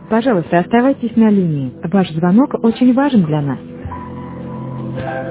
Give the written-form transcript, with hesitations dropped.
Пожалуйста, оставайтесь на линии. Ваш звонок очень важен для нас.